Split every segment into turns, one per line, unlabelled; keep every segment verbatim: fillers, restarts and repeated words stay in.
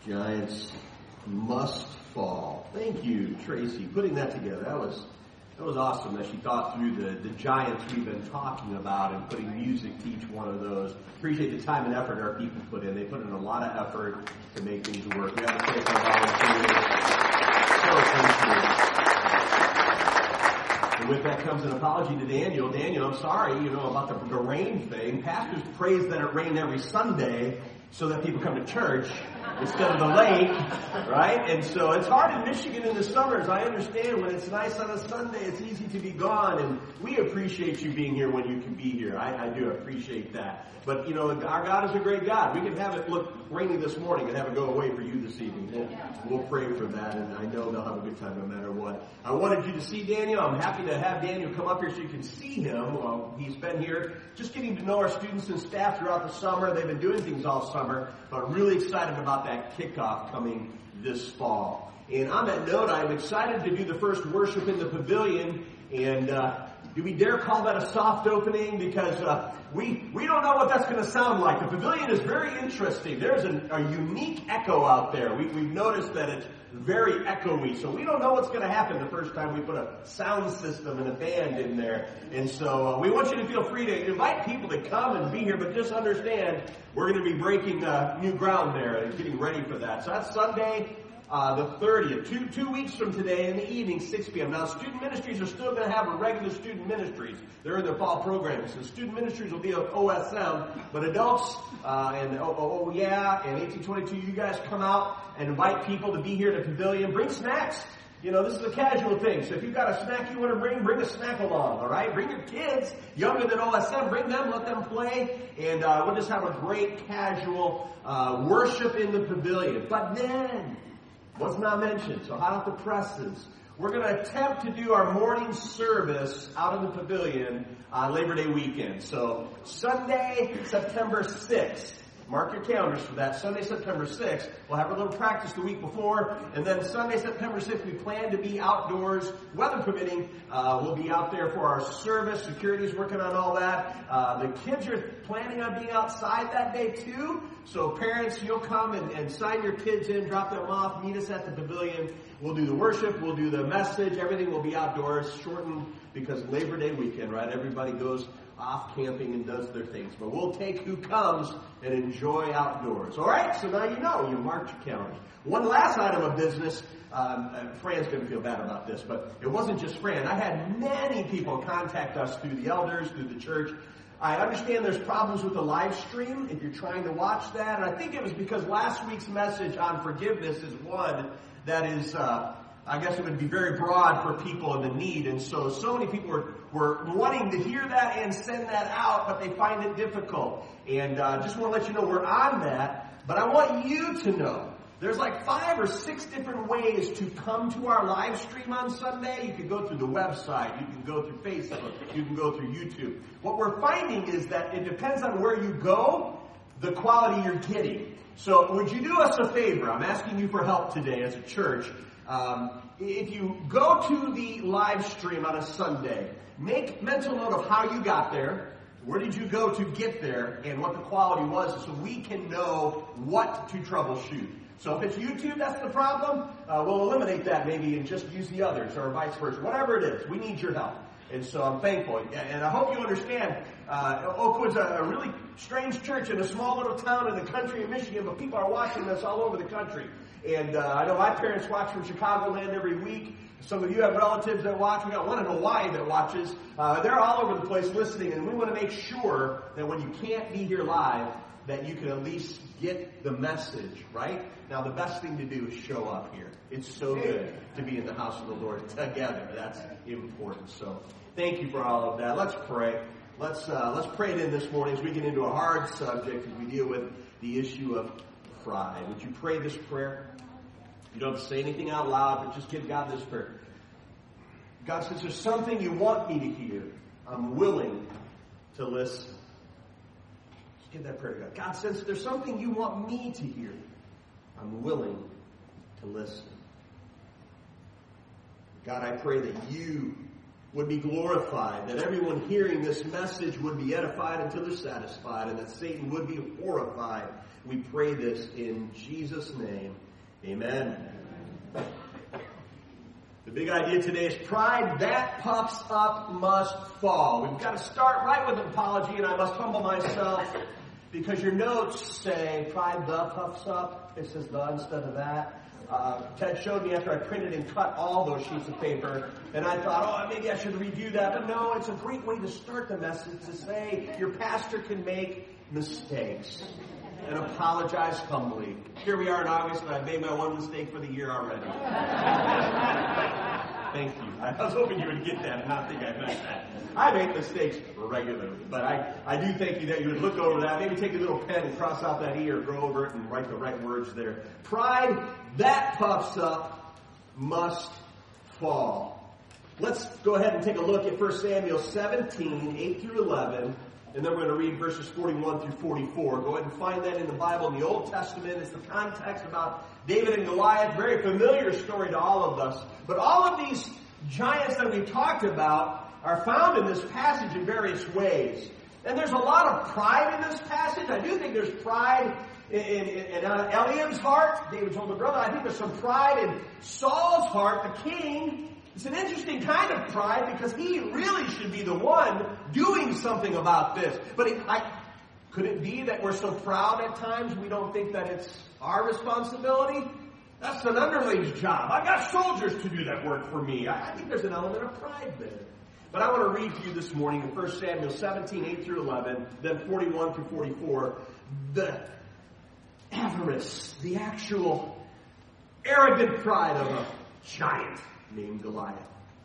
Giants must fall. Thank you, Tracy, putting that together. That was that was awesome that she thought through the, the giants we've been talking about and putting music to each one of those. Appreciate the time and effort our people put in. They put in a lot of effort to make things work. We have to thank our volunteers. So thank you. And with that comes an apology to Daniel. Daniel, I'm sorry, you know, about the, the rain thing. Pastors praise that it rained every Sunday so that people come to church instead of the lake, right? And so it's hard in Michigan in the summers. I understand when it's nice on a Sunday, it's easy to be gone. And we appreciate you being here when you can be here. I, I do appreciate that. But, you know, our God is a great God. We can have it look rainy this morning and have it go away for you this evening. We'll, we'll pray for that, and I know they'll have a good time no matter what. I wanted you to see Daniel. I'm happy to have Daniel come up here so you can see him. Well, he's been here just getting to know our students and staff throughout the summer. They've been doing things all summer, but really excited about that kickoff coming this fall. And on that note, I'm excited to do the first worship in the pavilion, and uh, do we dare call that a soft opening? Because uh, we we don't know what that's going to sound like. The pavilion is very interesting. There's a, a unique echo out there. We, we've noticed that it's very echoey, so we don't know what's going to happen the first time we put a sound system and a band in there. And so uh, we want you to feel free to invite people to come and be here, but just understand we're going to be breaking uh, new ground there and getting ready for that. So that's Sunday, Uh, the thirtieth, two, two weeks from today in the evening, six p.m. Now, student ministries are still going to have a regular student ministries. They're in their fall programs. So student ministries will be at O S M, but adults uh, and oh, oh, oh yeah, and eighteen twenty-two, you guys come out and invite people to be here at the pavilion. Bring snacks. You know, this is a casual thing. So if you've got a snack you want to bring, bring a snack along, all right? Bring your kids, younger than O S M, bring them, let them play, and uh, we'll just have a great casual uh, worship in the pavilion. But then, what's not mentioned? So hot off the presses, we're going to attempt to do our morning service out in the pavilion on Labor Day weekend. So Sunday, September sixth. Mark your calendars for that. Sunday, September sixth. We'll have a little practice the week before. And then Sunday, September sixth, we plan to be outdoors, weather permitting. Uh, we'll be out there for our service. Security's working on all that. Uh, the kids are planning on being outside that day too. So parents, you'll come and, and sign your kids in, drop them off, meet us at the pavilion. We'll do the worship, we'll do the message. Everything will be outdoors, shortened because Labor Day weekend, right? Everybody goes off camping and does their things. But we'll take who comes and enjoy outdoors. All right? So now you know. You marked your calendars. One last item of business. Um, Fran's going to feel bad about this, but it wasn't just Fran. I had many people contact us through the elders, through the church. I understand there's problems with the live stream if you're trying to watch that. And I think it was because last week's message on forgiveness is one that is, uh, I guess it would be very broad for people in the need. And so, so many people were, were wanting to hear that and send that out, but they find it difficult. And I uh, just want to let you know we're on that. But I want you to know there's like five or six different ways to come to our live stream on Sunday. You can go through the website. You can go through Facebook. You can go through YouTube. What we're finding is that it depends on where you go, the quality you're getting. So would you do us a favor? I'm asking you for help today as a church. Um, if you go to the live stream on a Sunday, make mental note of how you got there, where did you go to get there, and what the quality was so we can know what to troubleshoot. So if it's YouTube, that's the problem, uh, we'll eliminate that maybe and just use the others or vice versa. Whatever it is, we need your help. And so I'm thankful. And I hope you understand, uh, Oakwood's a, a really strange church in a small little town in the country of Michigan, but people are watching us all over the country. And uh, I know my parents watch from Chicagoland every week. Some of you have relatives that watch. We got one in Hawaii that watches. Uh, they're all over the place listening, and we want to make sure that when you can't be here live, that you can at least get the message, right? Now, the best thing to do is show up here. It's so good to be in the house of the Lord together. That's important. So thank you for all of that. Let's pray. Let's uh, let's pray it in this morning as we get into a hard subject as we deal with the issue of pride. Would you pray this prayer? You don't have to say anything out loud, but just give God this prayer. God, since there's something you want me to hear, I'm willing to listen. Just give that prayer to God. God, since there's something you want me to hear, I'm willing to listen. God, I pray that you would be glorified, that everyone hearing this message would be edified until they're satisfied, and that Satan would be horrified. We pray this in Jesus' name. Amen. The big idea today is pride that puffs up must fall. We've got to start right with an apology, and I must humble myself because your notes say pride the puffs up. It says the instead of that. Uh, Ted showed me after I printed and cut all those sheets of paper, and I thought, oh, maybe I should review that. But no, it's a great way to start the message to say your pastor can make mistakes and apologize humbly. Here we are in August, and I've made my one mistake for the year already. Thank you. I was hoping you would get that and not think I meant that. I make mistakes regularly, but I, I do thank you that you would look over that, maybe take a little pen and cross out that E or go over it and write the right words there. Pride that puffs up must fall. Let's go ahead and take a look at First Samuel seventeen, eight through eleven. And then we're going to read verses forty-one through forty-four. Go ahead and find that in the Bible in the Old Testament. It's the context about David and Goliath. Very familiar story to all of us. But all of these giants that we talked about are found in this passage in various ways. And there's a lot of pride in this passage. I do think there's pride in, in, in uh, Eliab's heart, David's older brother. I think there's some pride in Saul's heart, the king. It's an interesting kind of pride because he really should be the one doing something about this. But it, I, could it be that we're so proud at times we don't think that it's our responsibility? That's an underling's job. I've got soldiers to do that work for me. I, I think there's an element of pride there. But I want to read to you this morning in First Samuel seventeen, eight through eleven, then forty-one through forty-four, the avarice, the actual arrogant pride of a giant named Goliath.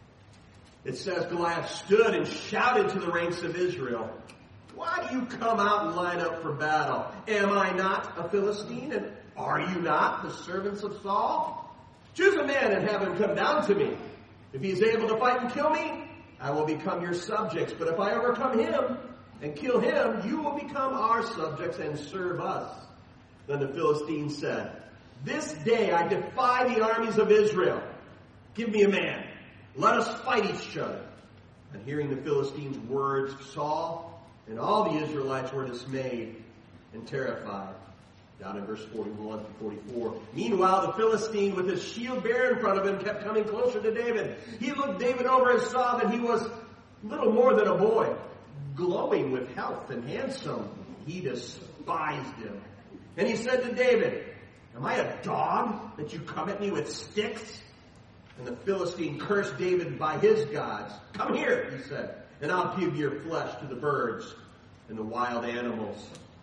It says Goliath stood and shouted to the ranks of Israel, "Why do you come out and line up for battle? Am I not a Philistine, and are you not the servants of Saul? Choose a man and have him come down to me. If he is able to fight and kill me, I will become your subjects. But if I overcome him and kill him, you will become our subjects and serve us." Then the Philistine said, "This day I defy the armies of Israel. Give me a man. Let us fight each other." And hearing the Philistines' words, Saul and all the Israelites were dismayed and terrified. Down in verse forty-one to forty-four. Meanwhile, the Philistine, with his shield bearer in front of him, kept coming closer to David. He looked David over and saw that he was little more than a boy, glowing with health and handsome. He despised him. And he said to David, "Am I a dog that you come at me with sticks?" And the Philistine cursed David by his gods. "Come here," he said, "and I'll give your flesh to the birds and the wild animals."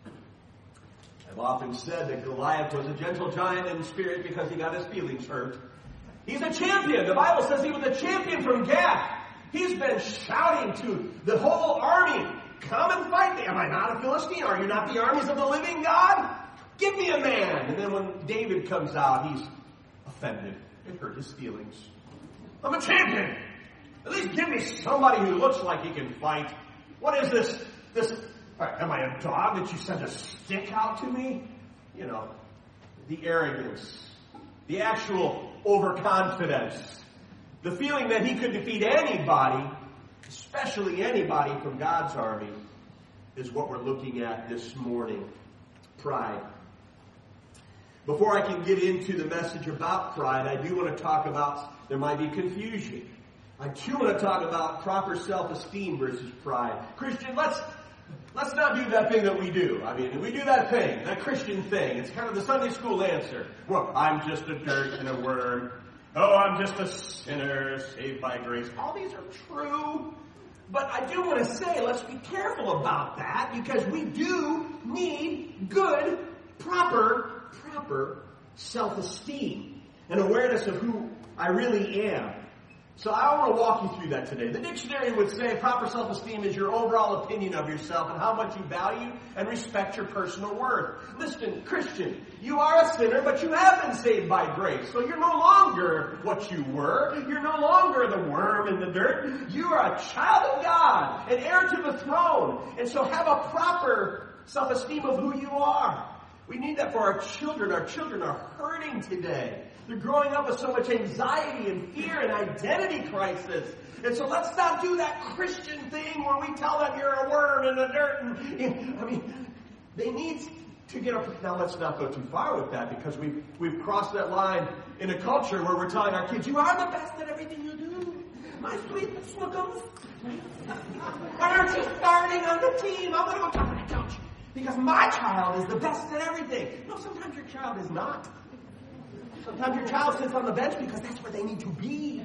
I've often said that Goliath was a gentle giant in spirit because he got his feelings hurt. He's a champion. The Bible says he was a champion from Gath. He's been shouting to the whole army, "Come and fight me. Am I not a Philistine? Are you not the armies of the living God? Give me a man." And then when David comes out, he's offended. It hurt his feelings. "I'm a champion. At least give me somebody who looks like he can fight. What is this? This? Am I a dog that you sent a stick out to me?" You know, the arrogance, the actual overconfidence, the feeling that he could defeat anybody, especially anybody from God's army, is what we're looking at this morning. Pride. Before I can get into the message about pride, I do want to talk about, there might be confusion. I do want to talk about proper self-esteem versus pride. Christian, let's let's not do that thing that we do. I mean, we do that thing, that Christian thing. It's kind of the Sunday school answer. Well, I'm just a dirt and a worm. Oh, I'm just a sinner saved by grace. All these are true. But I do want to say, let's be careful about that because we do need good, proper, proper self-esteem and awareness of who I really am. So I want to walk you through that today. The dictionary would say proper self-esteem is your overall opinion of yourself and how much you value and respect your personal worth. Listen, Christian, you are a sinner, but you have been saved by grace. So you're no longer what you were. You're no longer the worm in the dirt. You are a child of God, an heir to the throne. And so have a proper self-esteem of who you are. We need that for our children. Our children are hurting today. They're growing up with so much anxiety and fear and identity crisis. And so let's not do that Christian thing where we tell them you're a worm in the dirt. And, I mean, they need to get up. Now let's not go too far with that, because we've, we've crossed that line in a culture where we're telling our kids, you are the best at everything you do. My sweet snookums. Why aren't you starting on the team? I'm going to go talk to the coach. Because my child is the best at everything. No, sometimes your child is not. Sometimes your child sits on the bench because that's where they need to be.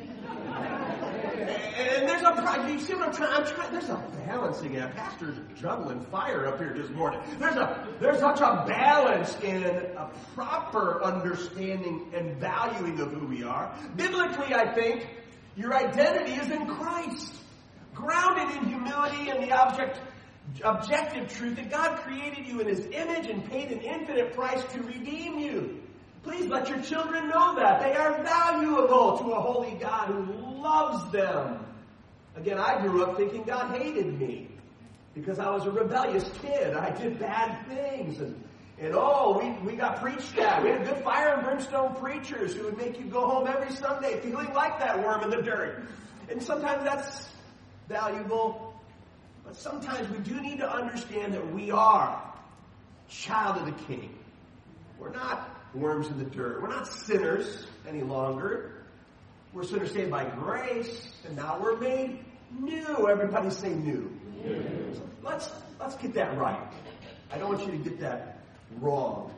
And there's a, you see what I'm trying, I'm trying, there's a balancing act. Pastor's juggling fire up here this morning. There's a, there's such a balance in a proper understanding and valuing of who we are. Biblically, I think, your identity is in Christ. Grounded in humility and the object, objective truth that God created you in His image and paid an infinite price to redeem you. Please let your children know that. They are valuable to a holy God who loves them. Again, I grew up thinking God hated me because I was a rebellious kid. I did bad things. And, and oh, we, we got preached at. We had good fire and brimstone preachers who would make you go home every Sunday feeling like that worm in the dirt. And sometimes that's valuable. But sometimes we do need to understand that we are child of the King. We're not worms in the dirt. We're not sinners any longer. We're sinners saved by grace, and now we're made new. Everybody say new. New. So let's let's get that right. I don't want you to get that wrong.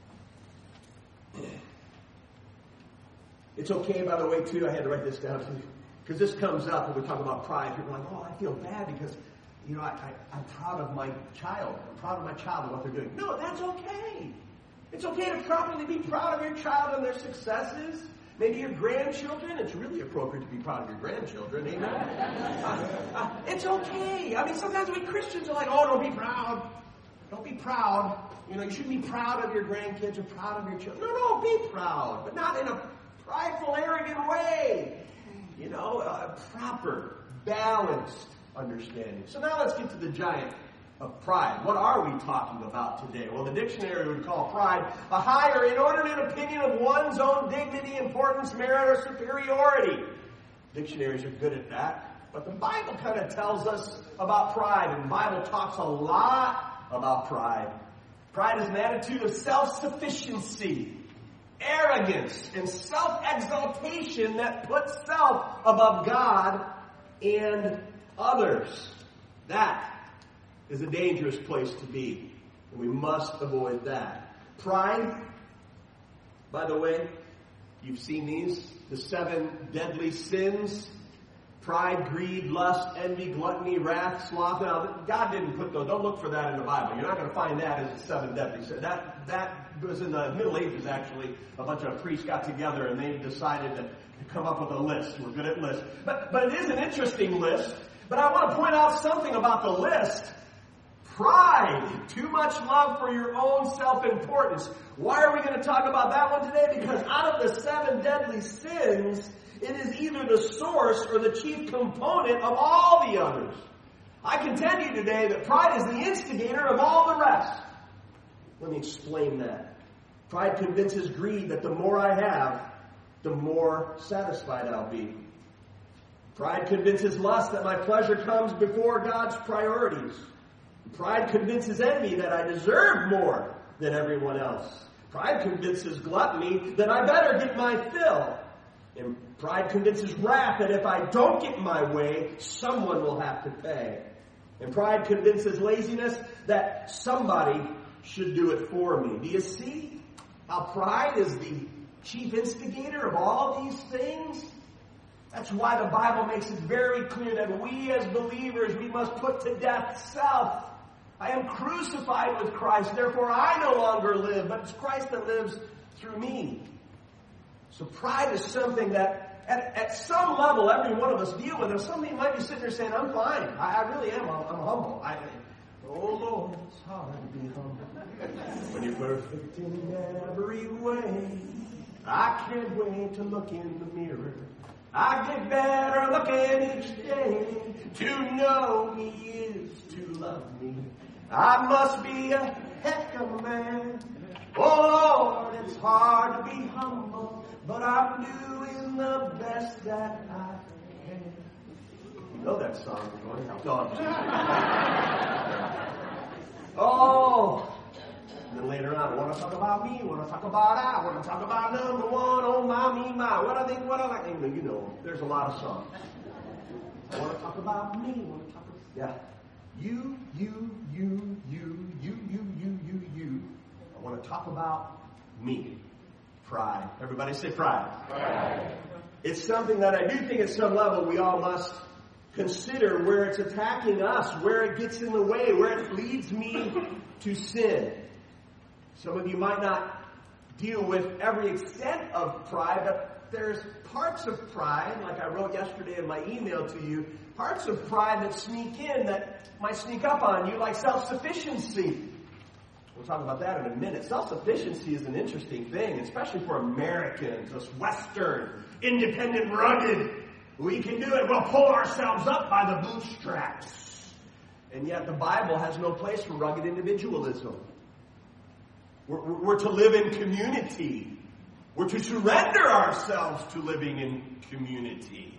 It's okay, by the way, too. I had to write this down too, because this comes up when we talk about pride. People are like, "Oh, I feel bad because, you know, I, I, I'm proud of my child. I'm proud of my child and what they're doing." No, that's okay. It's okay to properly be proud of your child and their successes. Maybe your grandchildren. It's really appropriate to be proud of your grandchildren. Amen? uh, uh, it's okay. I mean, sometimes we Christians are like, oh, don't be proud. Don't be proud. You know, you shouldn't be proud of your grandkids or proud of your children. No, no, be proud. But not in a prideful, arrogant way. You know, a proper, balanced understanding. So now let's get to the giant of pride. What are we talking about today? Well, the dictionary would call pride a high or inordinate opinion of one's own dignity, importance, merit, or superiority. Dictionaries are good at that. But the Bible kind of tells us about pride, and the Bible talks a lot about pride. Pride is an attitude of self-sufficiency, arrogance, and self-exaltation that puts self above God and others. That is a dangerous place to be, and we must avoid that. Pride, by the way, you've seen these, the seven deadly sins: pride, greed, lust, envy, gluttony, wrath, sloth. Now, God didn't put those. Don't look for that in the Bible. You're not going to find that as the seven deadly sins. That, that was in the Middle Ages, actually. A bunch of priests got together, and they decided to come up with a list. We're good at lists. But, but it is an interesting list. But I want to point out something about the list. Pride, too much love for your own self-importance. Why are we going to talk about that one today? Because out of the seven deadly sins, it is either the source or the chief component of all the others. I can tell you today that pride is the instigator of all the rest. Let me explain that. Pride convinces greed that the more I have, the more satisfied I'll be. Pride convinces lust that my pleasure comes before God's priorities. Pride convinces envy that I deserve more than everyone else. Pride convinces gluttony that I better get my fill. And pride convinces wrath that if I don't get my way, someone will have to pay. And pride convinces laziness that somebody should do it for me. Do you see how pride is the chief instigator of all these things? That's why the Bible makes it very clear that we as believers, we must put to death self. I am crucified with Christ, therefore I no longer live, but it's Christ that lives through me. So pride is something that at, at some level every one of us deal with. And somebody might be sitting there saying, I'm fine. I, I really am. I'm, I'm humble. I, oh Lord, it's hard to be humble when you're perfect in every way. I can't wait to look in the mirror. I get better looking each day. To know He is to love me. I must be a heck of a man Oh Lord, it's hard to be humble, but I'm doing the best that I can. You know that song, going out. Oh, and then later on, I want to talk about me, I want to talk about I, I want to talk about number one, oh my, me, my, what I think, what I like. You know, there's a lot of songs. I want to talk about me, I want to talk about, yeah. You, you, you, you, you, you, you, you, you. I want to talk about me. Pride. Everybody say pride. Pride. It's something that I do think at some level we all must consider, where it's attacking us, where it gets in the way, where it leads me to sin. Some of you might not deal with every extent of pride, but there's parts of pride, like I wrote yesterday in my email to you, parts of pride that sneak in, that might sneak up on you, like self-sufficiency. We'll talk about that in a minute. Self-sufficiency is an interesting thing, especially for Americans, us Western, independent, rugged. We can do it. We'll pull ourselves up by the bootstraps. And yet the Bible has no place for rugged individualism. We're, we're to live in community. We're to surrender ourselves to living in community.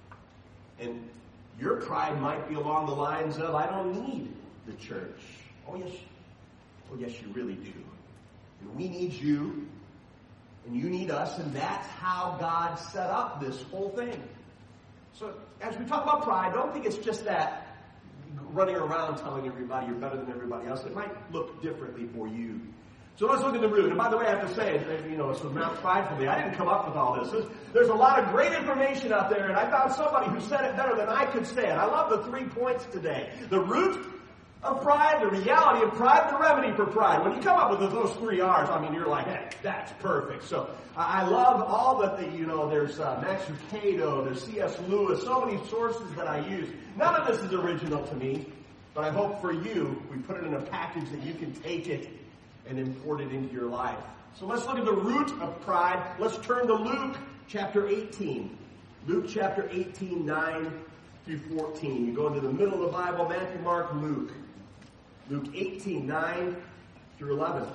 And your pride might be along the lines of, I don't need the church. Oh, yes. Oh, yes, you really do. And we need you, and you need us, and that's how God set up this whole thing. So as we talk about pride, don't think it's just that running around telling everybody you're better than everybody else. It might look differently for you. So let's look at the root. And by the way, I have to say, you know, so not pridefully, I didn't come up with all this. There's, there's a lot of great information out there, and I found somebody who said it better than I could say it. I love the three points today. The root of pride, the reality of pride, the remedy for pride. When you come up with those three R's, I mean, you're like, hey, that's perfect. So I love all that, the, you know, there's uh, Max Lucado, there's C S Lewis, so many sources that I use. None of this is original to me, but I hope for you, we put it in a package that you can take it and import it into your life. So let's look at the root of pride. Let's turn to Luke chapter eighteen. Luke chapter eighteen, nine through fourteen. You go into the middle of the Bible, Matthew, Mark, Luke. Luke eighteen, nine through eleven.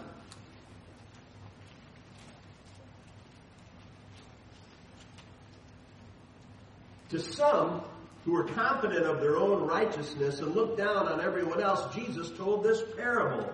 To some who were confident of their own righteousness and looked down on everyone else, Jesus told this parable.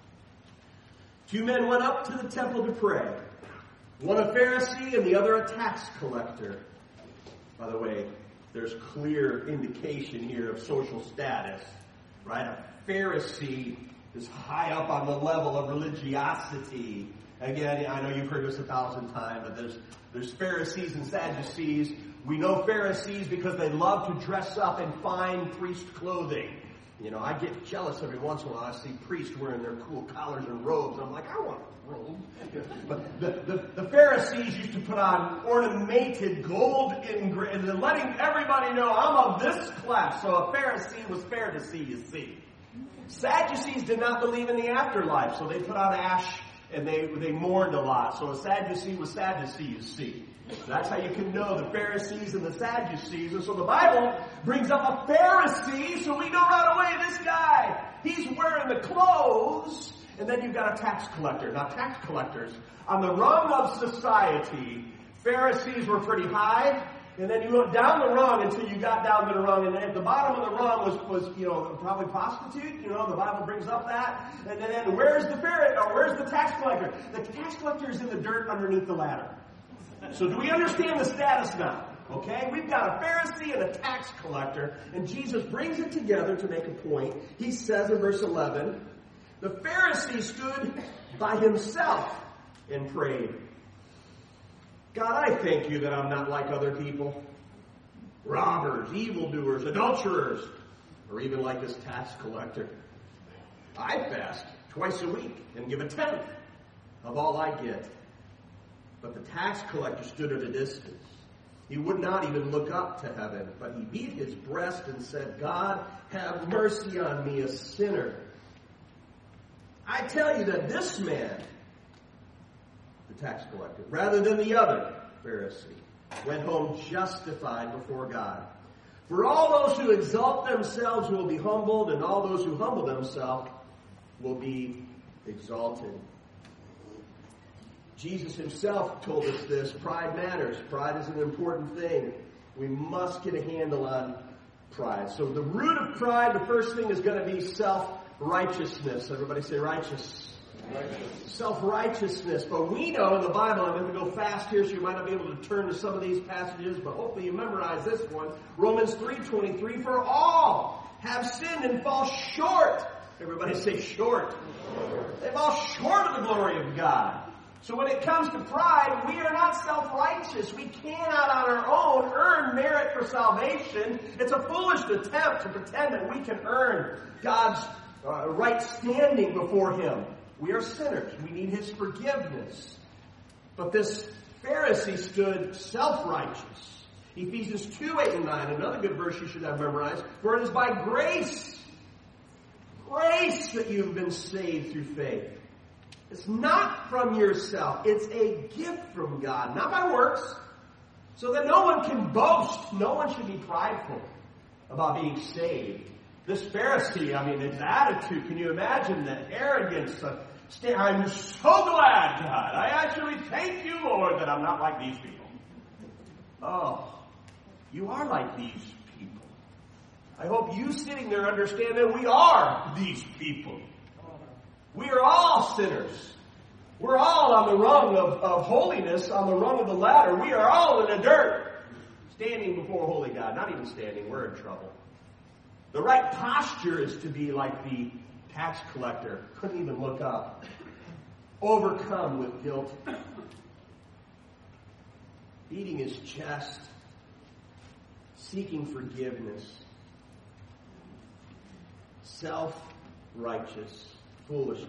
Two men went up to the temple to pray. One a Pharisee and the other a tax collector. By the way, there's clear indication here of social status, right? A Pharisee is high up on the level of religiosity. Again, I know you've heard this a thousand times, but there's there's Pharisees and Sadducees. We know Pharisees because they love to dress up in fine priest clothing. You know, I get jealous every once in a while. I see priests wearing their cool collars and robes. I'm like, I want a robe. But the, the, the Pharisees used to put on ornamented gold engraved and letting everybody know I'm of this class. So a Pharisee was fair to see, you see. Sadducees did not believe in the afterlife, so they put on ash and they, they mourned a lot. So a Sadducee was sad to see, you see. That's how you can know the Pharisees and the Sadducees. And so the Bible brings up a Pharisee, so we know right away this guy, he's wearing the clothes. And then you've got a tax collector. Now, tax collectors, on the rung of society, Pharisees were pretty high. And then you went down the rung until you got down to the rung. And at the bottom of the rung was, was you know, probably prostitute. You know, the Bible brings up that. And then where's the Pharisee, or where's the tax collector? The tax collector is in the dirt underneath the ladder. So do we understand the status now? Okay, we've got a Pharisee and a tax collector, and Jesus brings it together to make a point. He says in verse eleven, the Pharisee stood by himself and prayed, God, I thank you that I'm not like other people, robbers, evildoers, adulterers, or even like this tax collector. I fast twice a week and give a tenth of all I get. But the tax collector stood at a distance. He would not even look up to heaven, but he beat his breast and said, God, have mercy on me, a sinner. I tell you that this man, the tax collector, rather than the other Pharisee, went home justified before God. For all those who exalt themselves will be humbled, and all those who humble themselves will be exalted. Jesus himself told us this. Pride matters. Pride is an important thing. We must get a handle on pride. So the root of pride, the first thing is going to be self-righteousness. Everybody say righteous. Righteous. Self-righteousness. But we know in the Bible, I'm going to go fast here so you might not be able to turn to some of these passages, but hopefully you memorize this one. Romans three twenty-three, for all have sinned and fall short. Everybody say short. Short. They fall short of the glory of God. So when it comes to pride, we are not self-righteous. We cannot on our own earn merit for salvation. It's a foolish attempt to pretend that we can earn God's uh, right standing before Him. We are sinners. We need His forgiveness. But this Pharisee stood self-righteous. Ephesians two, eight, and nine, another good verse you should have memorized. For it is by grace, grace that you've been saved through faith. It's not from yourself. It's a gift from God, not by works, so that no one can boast. No one should be prideful about being saved. This Pharisee, I mean, his attitude, can you imagine the arrogance? Of, I'm so glad, God. I actually thank you, Lord, that I'm not like these people. Oh, you are like these people. I hope you sitting there understand that we are these people. We are all sinners. We're all on the rung of, of holiness, on the rung of the ladder. We are all in the dirt, standing before holy God. Not even standing, we're in trouble. The right posture is to be like the tax collector. Couldn't even look up. Overcome with guilt. Beating his chest. Seeking forgiveness. Self-righteous. Foolishness.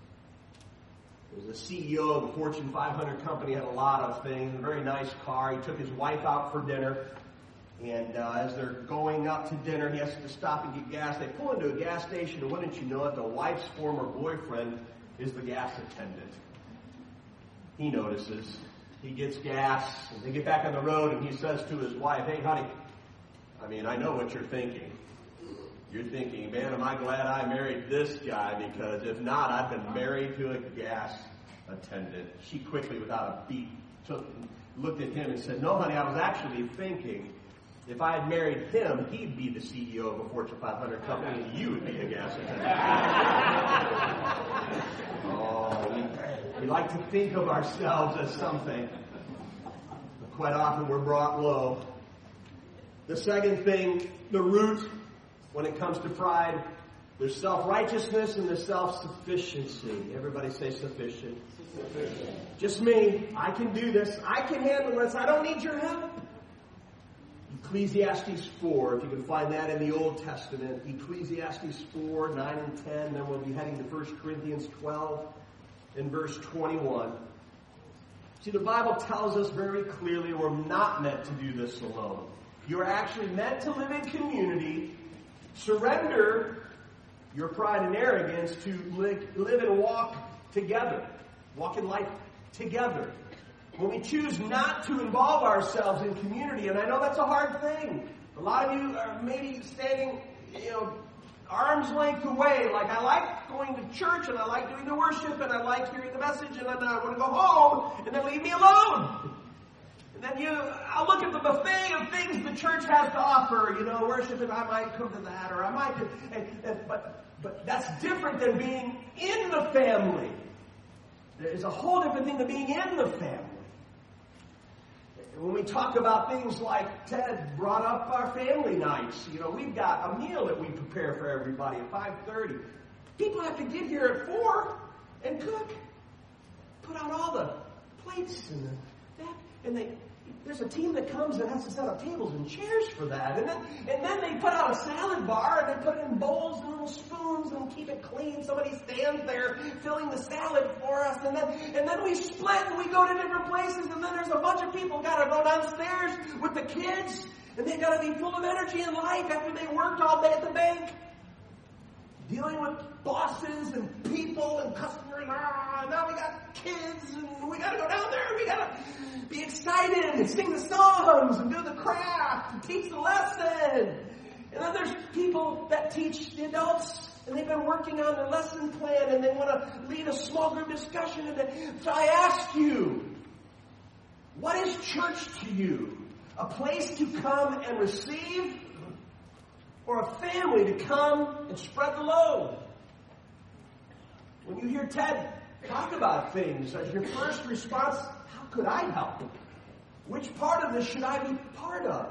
He was a C E O of a Fortune five hundred company, had a lot of things, a very nice car. He took his wife out for dinner, and uh, as they're going out to dinner, he has to stop and get gas. They pull into a gas station, and wouldn't you know it, the wife's former boyfriend is the gas attendant. He notices. He gets gas, and they get back on the road, and he says to his wife, hey, honey, I mean, I know what you're thinking. You're thinking, man, am I glad I married this guy, because if not, I've been married to a gas attendant. She quickly, without a beat, took, looked at him and said, no, honey, I was actually thinking if I had married him, he'd be the C E O of a Fortune five hundred company, and you would be a gas attendant. Oh, we, we like to think of ourselves as something. But quite often we're brought low. The second thing, the root, when it comes to pride, there's self-righteousness and there's self-sufficiency. Everybody say sufficient. Sufficient. Just me. I can do this. I can handle this. I don't need your help. Ecclesiastes four, if you can find that in the Old Testament. Ecclesiastes four, nine and ten. Then we'll be heading to First Corinthians twelve and verse twenty-one. See, the Bible tells us very clearly we're not meant to do this alone. You're actually meant to live in community. Surrender your pride and arrogance to live, live and walk together. Walk in life together. When we choose not to involve ourselves in community, and I know that's a hard thing. A lot of you are maybe standing, you know, arm's length away. Like, I like going to church, and I like doing the worship, and I like hearing the message, and then I want to go home, and then leave me alone. And then you, I'll look at the buffet of things the church has to offer, you know, worship, and I might come to that, or I might, and, and, but, but that's different than being in the family. There's a whole different thing than being in the family. When we talk about things like Ted brought up our family nights, you know, we've got a meal that we prepare for everybody at five thirty. People have to get here at four and cook. Put out all the plates and the, that, and they, there's a team that comes and has to set up tables and chairs for that. And then, and then they put out a salad bar and they put it in bowls and little spoons and keep it clean. Somebody stands there filling the salad for us. And then, and then we split and we go to different places. And then there's a bunch of people got to go downstairs with the kids. And they got to be full of energy and life after they worked all day at the bank. Dealing with bosses and people and customers. Ah, now we got kids and we got to go down there. We got to be excited and sing the songs and do the craft and teach the lesson. And then there's people that teach the adults And they've been working on their lesson plan, and they want to lead a small group discussion. And they, so I ask you, what is church to you? A place to come and receive, or a family to come and spread the load? When you hear Ted talk about things, as your first response, how could I help? Which part of this should I be part of?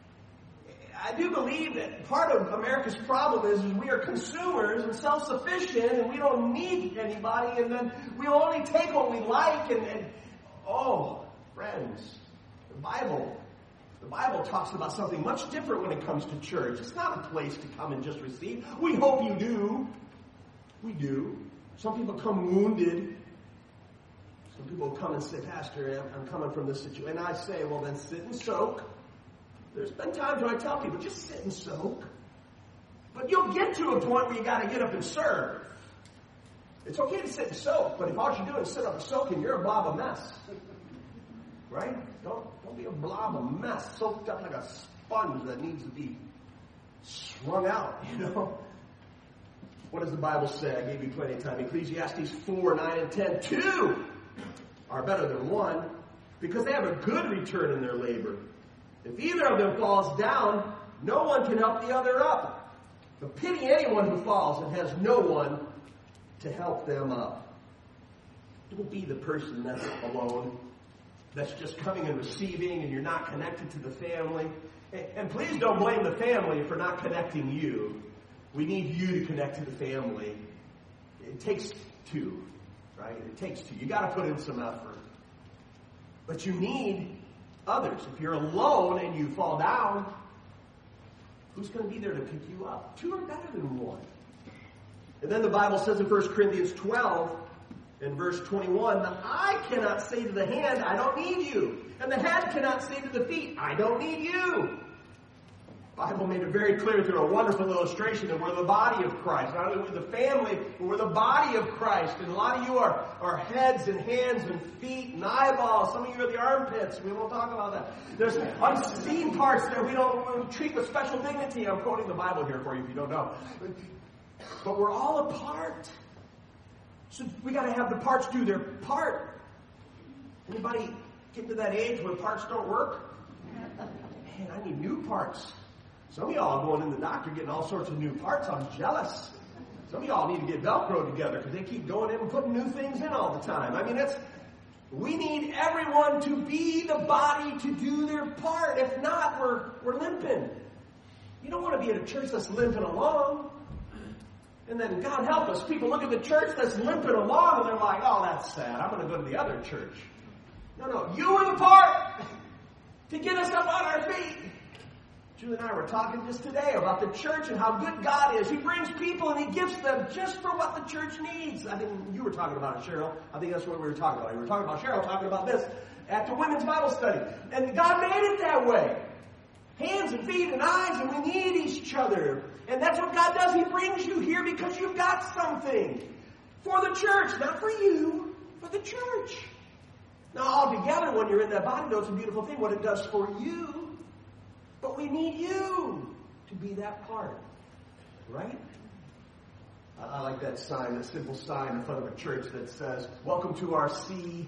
I do believe that part of America's problem is, is we are consumers and self-sufficient, and we don't need anybody, and then we only take what we like, and, and oh, friends, the Bible, the Bible talks about something much different when it comes to church. It's not a place to come and just receive. We hope you do. We do. Some people come wounded. Some people come and say, Pastor, I'm coming from this situation. And I say, well, then sit and soak. There's been times when I tell people, just sit and soak. But you'll get to a point where you got to get up and serve. It's okay to sit and soak, but if all you're doing is sit up and soaking, you're a blob of mess. Right? Don't, don't be a blob of mess, soaked up like a sponge that needs to be swung out, you know? What does the Bible say? I gave you plenty of time. Ecclesiastes four, nine, and ten. Two are better than one because they have a good return in their labor. If either of them falls down, no one can help the other up. But pity anyone who falls and has no one to help them up. Don't be the person that's alone, that's just coming and receiving, and you're not connected to the family. And please don't blame the family for not connecting you. We need you to connect to the family. It takes two, right? It takes two. You got to put in some effort. But you need others. If you're alone and you fall down, who's going to be there to pick you up? Two are better than one. And then the Bible says in First Corinthians twelve, in verse twenty-one, the eye cannot say to the hand, I don't need you. And the head cannot say to the feet, I don't need you. The Bible made it very clear through a wonderful illustration that we're the body of Christ. Not only we're the family, but we're the body of Christ. And a lot of you are, are heads and hands and feet and eyeballs. Some of you are the armpits. We won't talk about that. There's unseen parts that we don't we treat with special dignity. I'm quoting the Bible here for you if you don't know. But we're all a part. So we got to have the parts do their part. Anybody get to that age where parts don't work? Man, I need new parts. Some of y'all are going in the doctor getting all sorts of new parts. I'm jealous. Some of y'all need to get Velcro together because they keep going in and putting new things in all the time. I mean, it's we need everyone to be the body to do their part. If not, we're we're limping. You don't want to be at a church that's limping along. And then, God help us, people look at the church that's limping along and they're like, oh, that's sad. I'm going to go to the other church. No, no, you were the part to get us up on our feet. Julie and I were talking just today about the church and how good God is. He brings people and He gives them just for what the church needs. I think you were talking about it, Cheryl. I think that's what we were talking about. We were talking about Cheryl talking about this at the women's Bible study. And God made it that way. Hands and feet and eyes, and we need each other. And that's what God does. He brings you here because you've got something for the church, not for you, for the church. Now, all together, when you're in that body, though, it's a beautiful thing, what it does for you. But we need you to be that part, right? I, I like that sign, that simple sign in front of a church that says, welcome to our C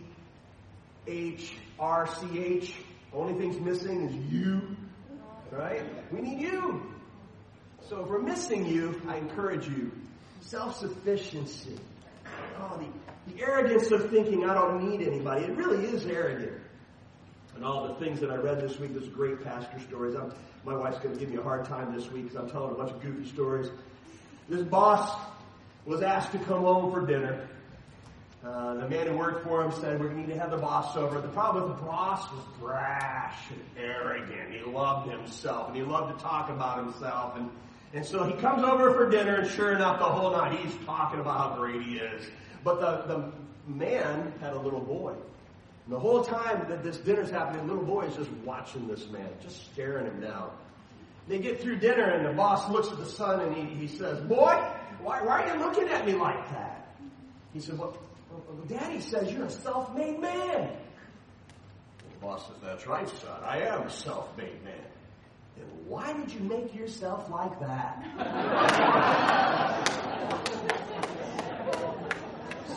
H R C H. Only thing's missing is you, right? We need you. So if we're missing you, I encourage you. Self-sufficiency. Oh, the, the arrogance of thinking I don't need anybody. It really is arrogant. And all the things that I read this week, there's great pastor stories. I'm, my wife's going to give me a hard time this week because I'm telling a bunch of goofy stories. This boss was asked to come home for dinner. Uh, the man who worked for him said, we need to have the boss over. The problem with the boss was brash and arrogant. He loved himself, and he loved to talk about himself. And, and so he comes over for dinner, and sure enough, the whole night he's talking about how great he is. But the, the man had a little boy. And the whole time that this dinner's happening, the little boy is just watching this man, just staring him down. They get through dinner, and the boss looks at the son, and he, he says, boy, why, why are you looking at me like that? He said, well, Daddy says you're a self-made man. The boss says, that's right, son. I am a self-made man. Then why did you make yourself like that?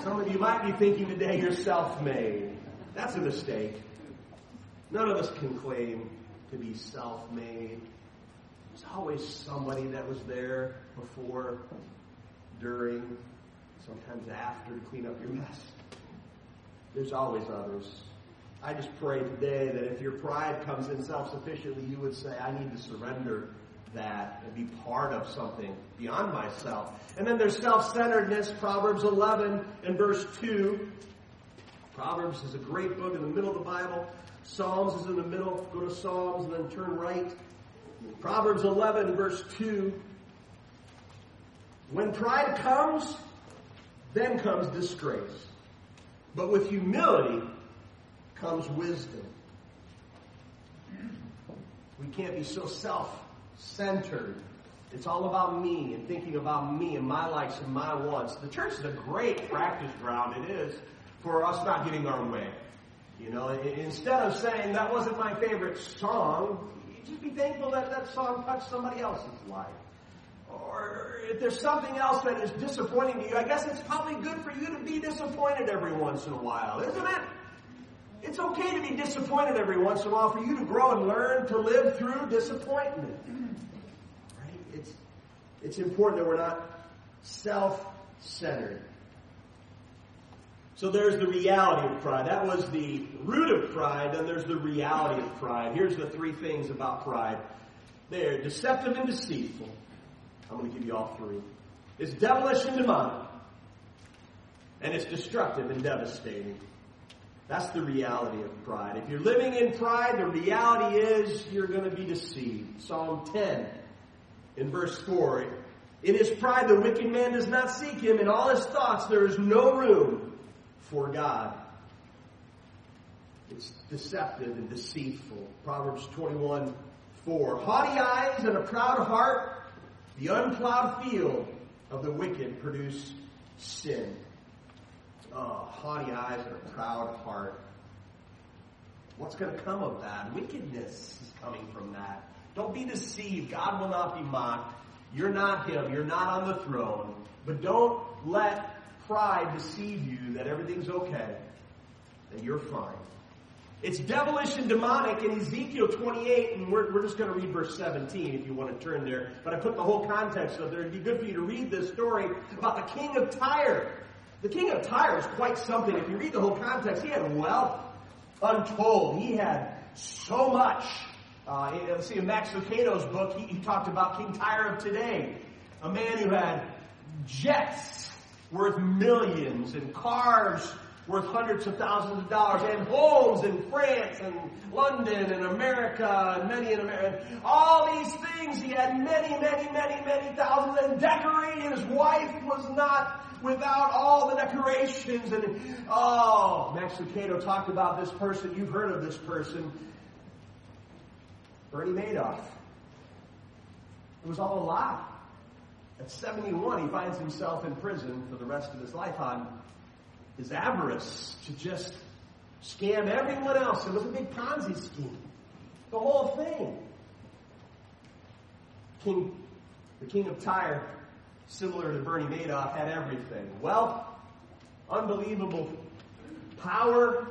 Some of you might be thinking today you're self-made. That's a mistake. None of us can claim to be self-made. There's always somebody that was there before, during, sometimes after to clean up your mess. There's always others. I just pray today that if your pride comes in self-sufficiently, you would say, I need to surrender that and be part of something beyond myself. And then there's self-centeredness, Proverbs eleven and verse two. Proverbs is a great book in the middle of the Bible. Psalms is in the middle. Go to Psalms and then turn right. Proverbs eleven verse two. When pride comes, then comes disgrace. But with humility comes wisdom. We can't be so self-centered. It's all about me and thinking about me and my likes and my wants. The church is a great practice ground. It is for us not getting our way. You know, instead of saying that wasn't my favorite song, just be thankful that that song touched somebody else's life. Or if there's something else that is disappointing to you, I guess it's probably good for you to be disappointed every once in a while, isn't it? It's okay to be disappointed every once in a while for you to grow and learn to live through disappointment. Right? It's, it's important that we're not self-centered. So there's the reality of pride. That was the root of pride. Then there's the reality of pride. Here's the three things about pride. They're deceptive and deceitful. I'm going to give you all three. It's devilish and demonic. And it's destructive and devastating. That's the reality of pride. If you're living in pride, the reality is you're going to be deceived. Psalm ten in verse four. In his pride the wicked man does not seek him. In all his thoughts there is no room for God. It's deceptive and deceitful. Proverbs twenty-one four. Haughty eyes and a proud heart, the unplowed field of the wicked produce sin. Oh, haughty eyes and a proud heart. What's going to come of that? Wickedness is coming from that. Don't be deceived. God will not be mocked. You're not him. You're not on the throne. But don't let pride deceive you that everything's okay, that you're fine. It's devilish and demonic in Ezekiel twenty-eight, and we're, we're just going to read verse seventeen if you want to turn there. But I put the whole context of there. It'd be good for you to read this story about the king of Tyre. The king of Tyre is quite something. If you read the whole context, he had wealth untold. He had so much. Uh, let's see, in Max Lucado's book, he, he talked about King Tyre of today. A man who had jets worth millions and cars worth hundreds of thousands of dollars and homes in France and London and America and many in America. All these things, he had many, many, many, many thousands, and decorating. His wife was not without all the decorations. And oh, Max Lucado talked about this person. You've heard of this person, Bernie Madoff. It was all a lie. At seventy-one, he finds himself in prison for the rest of his life on his avarice to just scam everyone else. It was a big Ponzi scheme. The whole thing. King, the king of Tyre, similar to Bernie Madoff, had everything. Wealth, unbelievable power.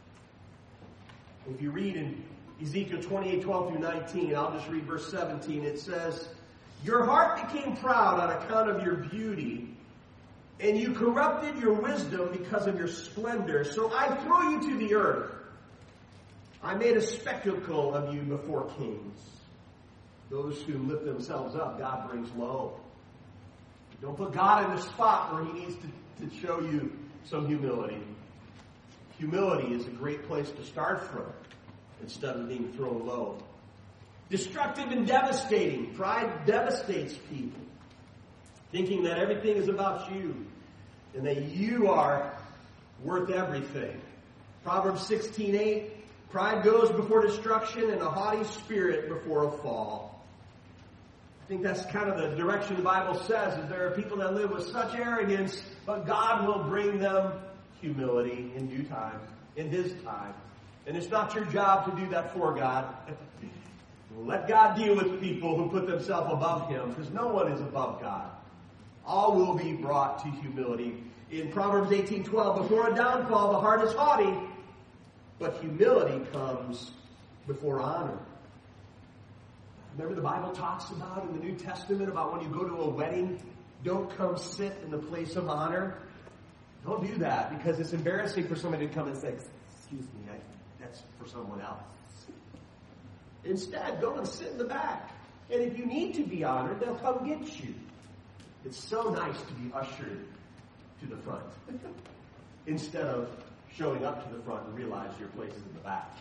If you read in Ezekiel twenty-eight, twelve through nineteen, I'll just read verse seventeen. It says, your heart became proud on account of your beauty, and you corrupted your wisdom because of your splendor. So I throw you to the earth. I made a spectacle of you before kings. Those who lift themselves up, God brings low. Don't put God in the spot where he needs to, to show you some humility. Humility is a great place to start from instead of being thrown low. Destructive and devastating. Pride devastates people, thinking that everything is about you and that you are worth everything. Proverbs sixteen eight. Pride goes before destruction and a haughty spirit before a fall. I think that's kind of the direction the Bible says, is there are people that live with such arrogance, but God will bring them humility in due time, in his time. And it's not your job to do that for God. Let God deal with people who put themselves above him, because no one is above God. All will be brought to humility. In Proverbs eighteen twelve, before a downfall, the heart is haughty, but humility comes before honor. Remember the Bible talks about in the New Testament about when you go to a wedding, don't come sit in the place of honor. Don't do that because it's embarrassing for somebody to come and say, excuse me, I, that's for someone else. Instead, go and sit in the back. And if you need to be honored, they'll come get you. It's so nice to be ushered to the front instead of showing up to the front and realize your place is in the back.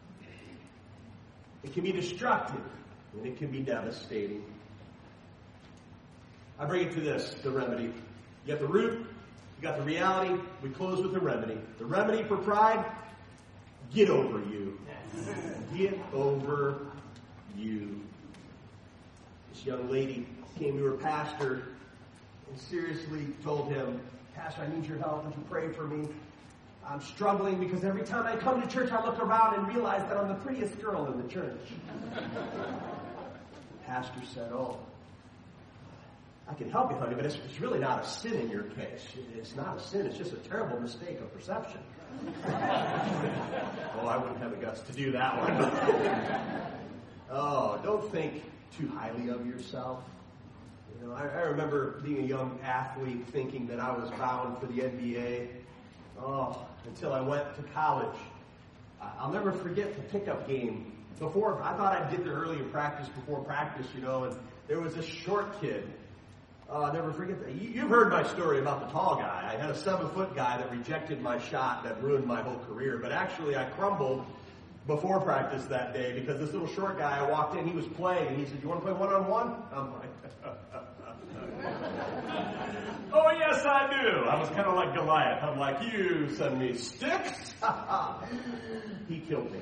It can be destructive and it can be devastating. I bring it to this, the remedy. You got the root, you got the reality. We close with the remedy. The remedy for pride, get over you. Get over you. This young lady came to her pastor and seriously told him, Pastor, I need your help. Would you pray for me? I'm struggling because every time I come to church, I look around and realize that I'm the prettiest girl in the church. The pastor said, oh, I can help you, honey, but it's, it's really not a sin in your case. It's not a sin. It's just a terrible mistake of perception. Oh, I wouldn't have the guts to do that one. Oh, don't think too highly of yourself. You know, I, I remember being a young athlete thinking that I was bound for the N B A. Oh, until I went to college. I'll never forget the pickup game. Before, I thought I'd get there early in practice before practice, you know, and there was this short kid. Oh, I'll never forget that. You've heard my story about the tall guy. I had a seven-foot guy that rejected my shot that ruined my whole career. But actually, I crumbled before practice that day because this little short guy, I walked in, he was playing, and he said, you want to play one-on-one? I'm like, oh, yes, I do. I was kind of like Goliath. I'm like, you send me sticks? He killed me.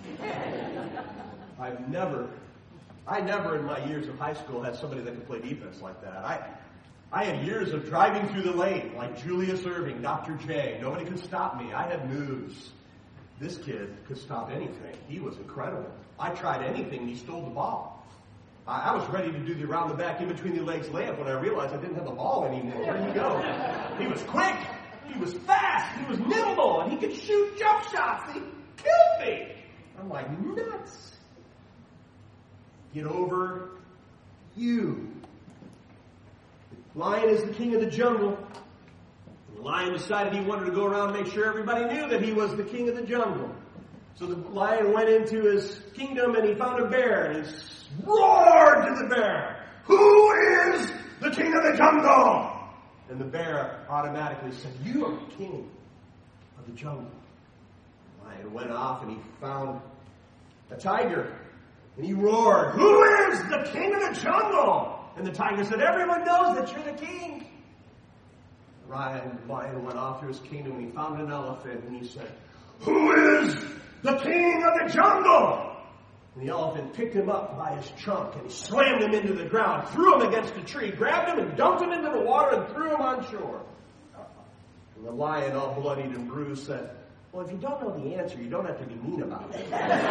I've never, I never in my years of high school had somebody that could play defense like that. I, I had years of driving through the lane like Julius Erving, Doctor J. Nobody could stop me. I had moves. This kid could stop anything. He was incredible. I tried anything, and he stole the ball. I, I was ready to do the around the back, in between the legs layup when I realized I didn't have the ball anymore. Where'd he go? He was quick. He was fast. He was nimble, and he could shoot jump shots. He killed me. I'm like, nuts. Get over you. The lion is the king of the jungle. The lion decided he wanted to go around and make sure everybody knew that he was the king of the jungle. So the lion went into his kingdom and he found a bear and he roared to the bear, "Who is the king of the jungle?" And the bear automatically said, "You are the king of the jungle." The lion went off and he found a tiger and he roared, "Who is the king of the jungle?" And the tiger said, "Everyone knows that you're the king." The lion, lion went off to his kingdom and he found an elephant and he said, "Who is the king of the jungle?" And the elephant picked him up by his trunk and he slammed him into the ground, threw him against a tree, grabbed him and dumped him into the water and threw him on shore. And the lion, all bloodied and bruised, said, "Well, if you don't know the answer, you don't have to be mean about it."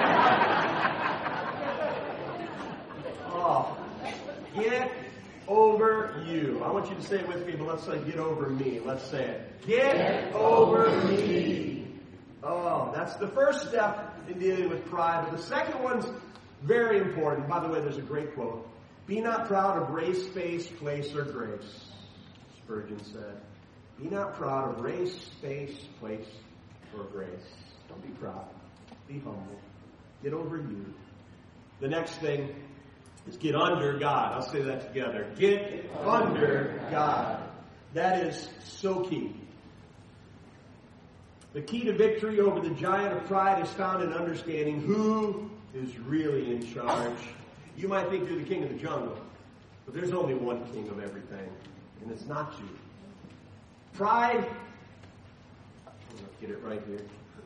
Oh, get over you. I want you to say it with me, but let's say get over me. Let's say it. Get, get over me. Oh, that's the first step in dealing with pride. But the second one's very important. By the way, there's a great quote. "Be not proud of race, face, place, or grace," Spurgeon said. Be not proud of race, face, place, or grace. Don't be proud. Be humble. Get over you. The next thing is get under God. I'll say that together. Get under God. That is so key. The key to victory over the giant of pride is found in understanding who is really in charge. You might think you're the king of the jungle, but there's only one king of everything, and it's not you. Pride, let's get it right here.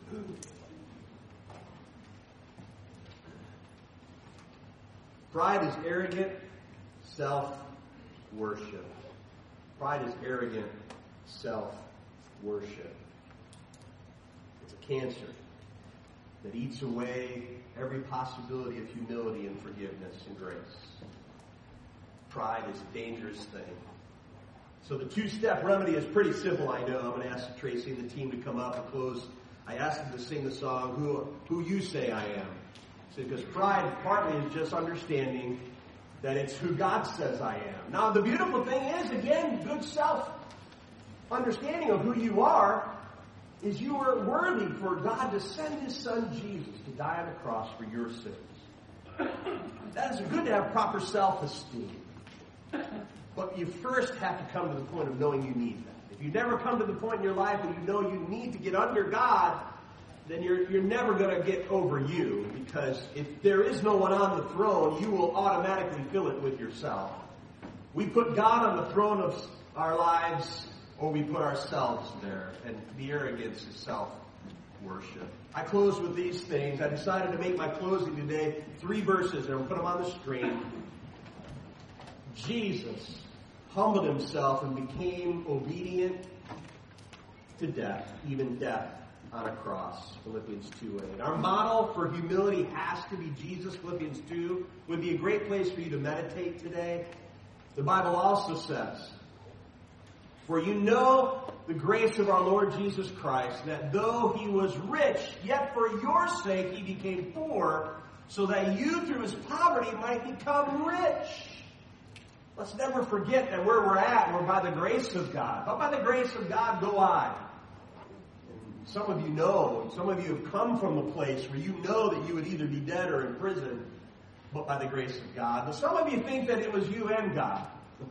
Pride is arrogant self-worship. Pride is arrogant self-worship. It's a cancer that eats away every possibility of humility and forgiveness and grace. Pride is a dangerous thing. So the two-step remedy is pretty simple, I know. I'm going to ask Tracy and the team to come up and close. I asked them to sing the song, Who Who You Say I Am. So, because pride partly is just understanding that it's who God says I am. Now, the beautiful thing is, again, good self-understanding of who you are is you are worthy for God to send His Son Jesus to die on the cross for your sins. That is good to have proper self-esteem. But you first have to come to the point of knowing you need that. If you never come to the point in your life where you know you need to get under God, then you're, you're never going to get over you. Because if there is no one on the throne, you will automatically fill it with yourself. We put God on the throne of our lives, or we put ourselves there. And the arrogance is self-worship. I close with these things. I decided to make my closing today three verses, and I'll put them on the screen. Jesus humbled himself and became obedient to death, even death on a cross, Philippians two eight. Our model for humility has to be Jesus, Philippians two. Would be a great place for you to meditate today. The Bible also says, For you know the grace of our Lord Jesus Christ, that though he was rich, yet for your sake he became poor, so that you through his poverty might become rich. Let's never forget that where we're at, we're by the grace of God. But by the grace of God go I. And some of you know, and some of you have come from a place where you know that you would either be dead or in prison, but by the grace of God. But some of you think that it was you and God.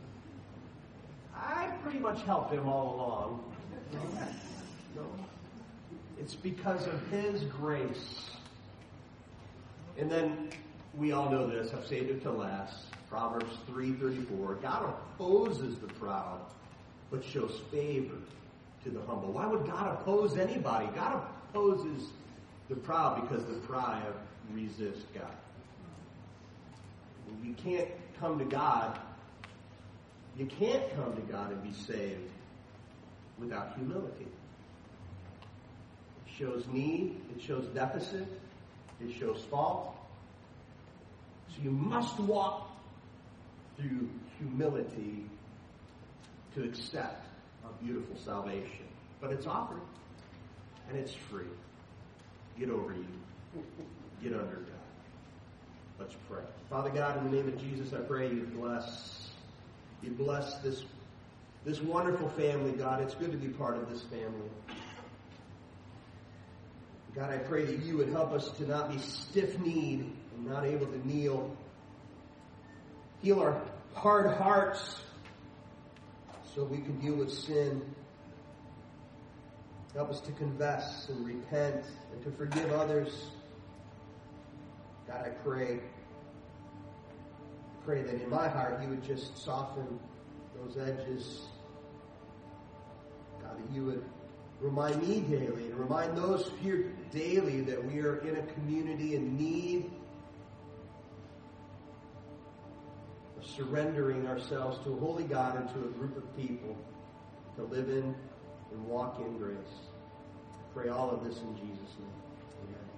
I pretty much helped him all along. No. It's because of his grace. And then we all know this. I've saved it to last. Proverbs three thirty-four. God opposes the proud, but shows favor to the humble. Why would God oppose anybody? God opposes the proud because the proud resist God. You can't come to God. You can't come to God and be saved without humility. It shows need. It shows deficit. It shows fault. So you must walk through humility to accept a beautiful salvation. But it's offered, and it's free. Get over you. Get under God. Let's pray. Father God, in the name of Jesus, I pray you bless, you bless this, this wonderful family, God. It's good to be part of this family. God, I pray that you would help us to not be stiff-kneed and not able to kneel. Heal our hard hearts so we can deal with sin. Help us to confess and repent and to forgive others. God, I pray, pray that in my heart you would just soften those edges. God, that you would remind me daily and remind those here daily that we are in a community in need of surrendering ourselves to a holy God and to a group of people to live in and walk in grace. I pray all of this in Jesus' name.